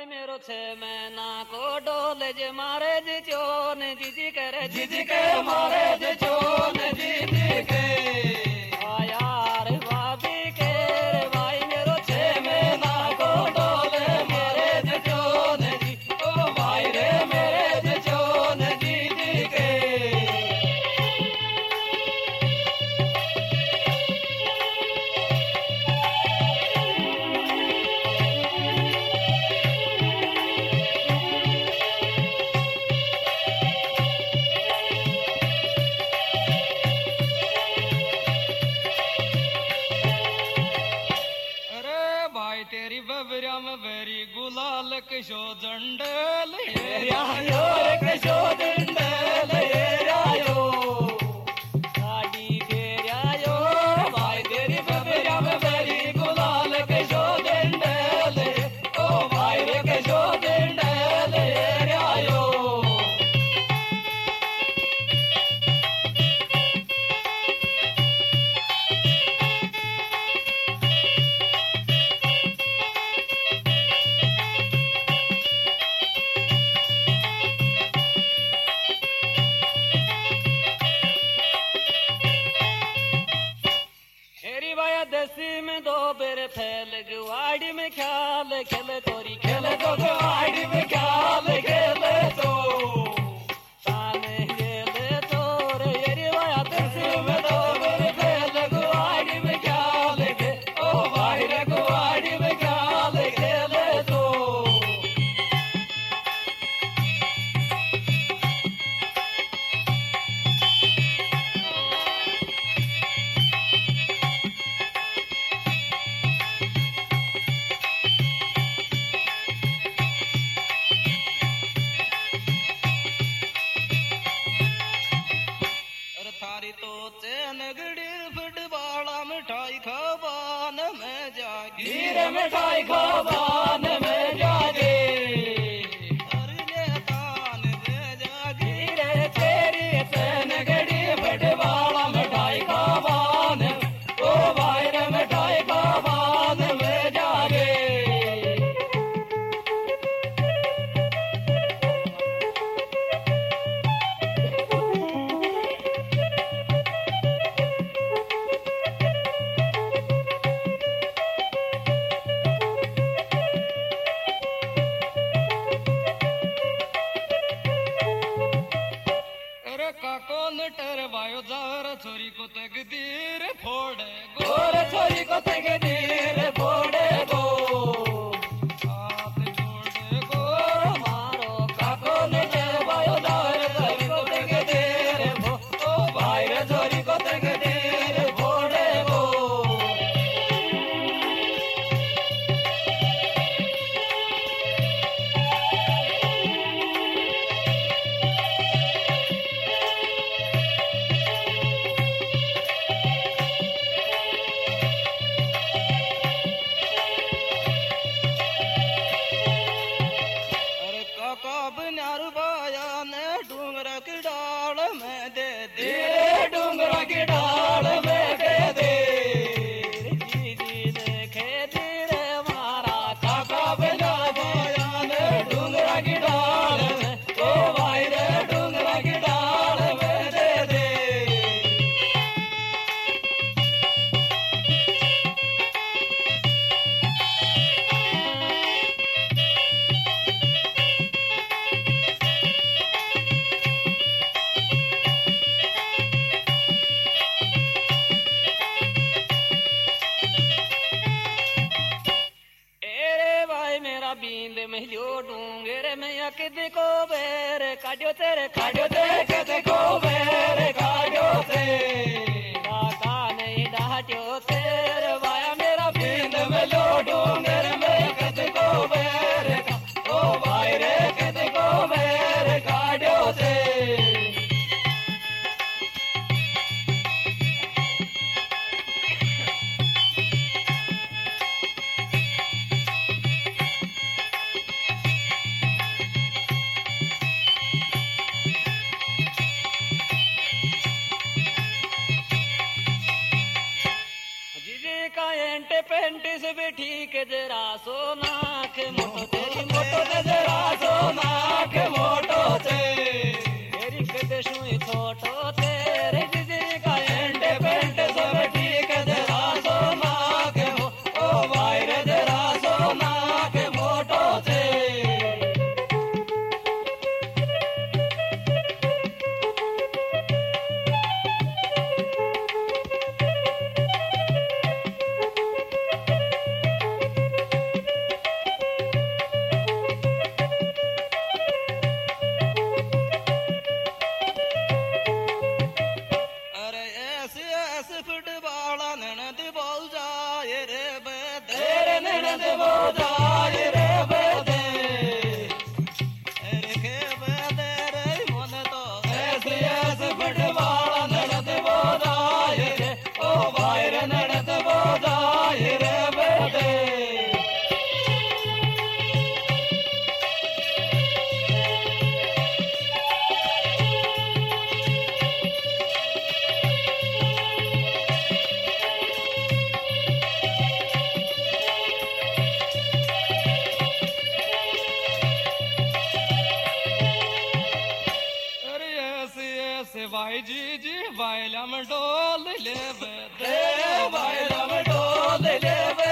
मेरो छे महीना को डोले जे मारे जे चोन जीजी करे जीजी के मारे जे चोन जीजी के यार भाभी के रे भाई मेरो छे महीना को डोले मारे जे चोन जी ओ भाई रे मेरे जे चोन जीजी के तेरी बबरिया में बेरी गुलाल कशो जंडल यायो कशो जंडल यायो गाड़ी फेरायो भाई तेरी बबरिया में बेरी गुलाल कशो जंडल ओ भाई रे कशो जंडल यायो दसी में दो बेर फैल गुआड़ी में ख्याल खेले तोरी खेले तो गुआड़ी में ख्याल खेले तो ताने गेले तोरे येरी वाया दसी में दो बेर फैल गुआड़ी में ख्याल के ओ भाई रे गुआड़ी में ख्याल खेले तो थारी तो चैन गड़ी फुटबाला मिठाई खाबान में जागी हीरे मिठाई खाबान में जागे अरे तान दे जागी रे तेरी चैन गड़ी फुटबाला मिठाई खाबान ओ भाई रे मिठाई खाबान में जागे कौन टरवायो जार छोरी को तकदीर फोड़े गोर छोरी को तकदीर फोड़े गो हाथ जोड़े गो मारो कौन टरवायो जार छोरी को तकदीर ओ भाई रे छोरी को तकदीर फोड़े गो बाया ने डूंगरा की डाल में दे दे डूंगरा की डाल में दे दे जीजी देखे धीरे मारा काका बिना बाया ने डूंगरा की डाल में ओ भाई रे डूंगरा की डाल में दे दे बींद महलियो डूंगरे में यकद को बेर काढ़ो तेरे कद को बेर काढ़ो ते काका नहीं डाट्यो तेरे वाया मेरा बींद में लो डूंगर में कद को बेर ओ भाई रे कद को बेर काढ़ो ते पेंटिस भी ठीक जरा सोना के मोटो तेरी मोटो वायलम डोल लेवे वायलम डोल लेवे